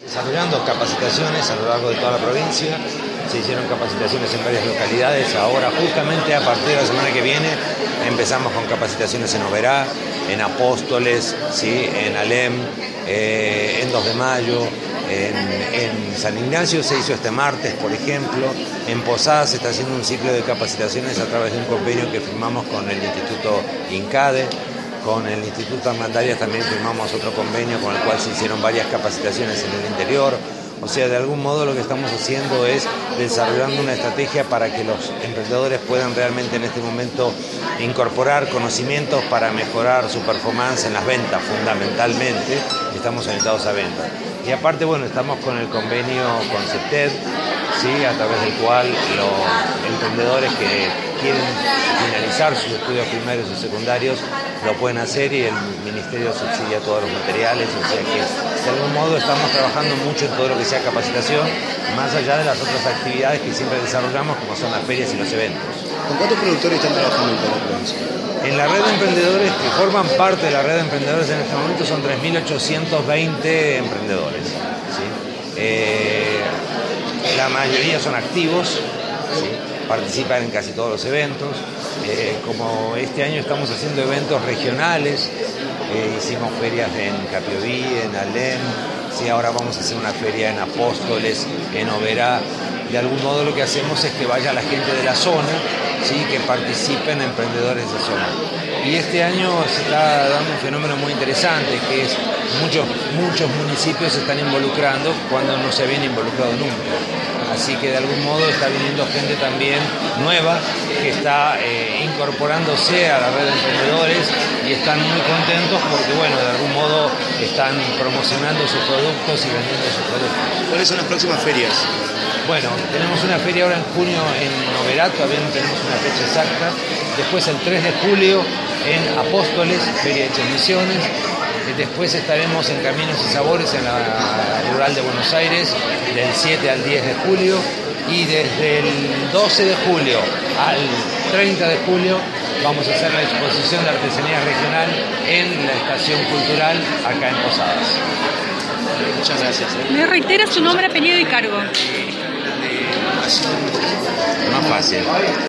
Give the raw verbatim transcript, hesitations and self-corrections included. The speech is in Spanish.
Desarrollando capacitaciones a lo largo de toda la provincia, se hicieron capacitaciones en varias localidades. Ahora, justamente a partir de la semana que viene, empezamos con capacitaciones en Oberá, en Apóstoles, ¿sí? En Alem, eh, en dos de mayo, en, en San Ignacio se hizo este martes, por ejemplo. En Posadas se está haciendo un ciclo de capacitaciones a través de un convenio que firmamos con el Instituto INCADE. Con el Instituto Armandarias también firmamos otro convenio con el cual se hicieron varias capacitaciones en el interior. O sea, de algún modo lo que estamos haciendo es desarrollando una estrategia para que los emprendedores puedan realmente en este momento incorporar conocimientos para mejorar su performance en las ventas, fundamentalmente. Estamos orientados a ventas. Y aparte, bueno, estamos con el convenio con CEPTED, ¿sí? A través del cual los emprendedores que quieren finalizar sus estudios primarios y secundarios lo pueden hacer y el Ministerio subsidia todos los materiales, o sea que de algún modo estamos trabajando mucho en todo lo que sea capacitación, más allá de las otras actividades que siempre desarrollamos, como son las ferias y los eventos. ¿Con cuántos productores están trabajando en toda la provincia? En la red de emprendedores que forman parte de la red de emprendedores en este momento son tres mil ochocientos veinte emprendedores, ¿sí? Eh, la mayoría son activos, ¿sí? Participan en casi todos los eventos. Eh, como este año estamos haciendo eventos regionales, eh, hicimos ferias en Capiobí, en Alem, ¿sí? Ahora vamos a hacer una feria en Apóstoles, en Oberá. De algún modo lo que hacemos es que vaya la gente de la zona, ¿sí? Que participen emprendedores de zona. Y este año se está dando un fenómeno muy interesante, que es muchos, muchos municipios se están involucrando cuando no se habían involucrado nunca. Así que de algún modo está viniendo gente también nueva que está eh, incorporándose a la red de emprendedores y están muy contentos porque, bueno, de algún modo están promocionando sus productos y vendiendo sus productos. ¿Cuáles son las próximas ferias? Bueno, tenemos una feria ahora en junio en Oberá, todavía no tenemos una fecha exacta. Después el tres de julio en Apóstoles, Feria Hecha en Misiones. Después estaremos en Caminos y Sabores en la Rural de Buenos Aires del siete al diez de julio y desde el doce de julio al treinta de julio vamos a hacer la exposición de artesanía regional en la Estación Cultural acá en Posadas. Muchas gracias. ¿Me reitera su nombre, apellido y cargo? Más fácil.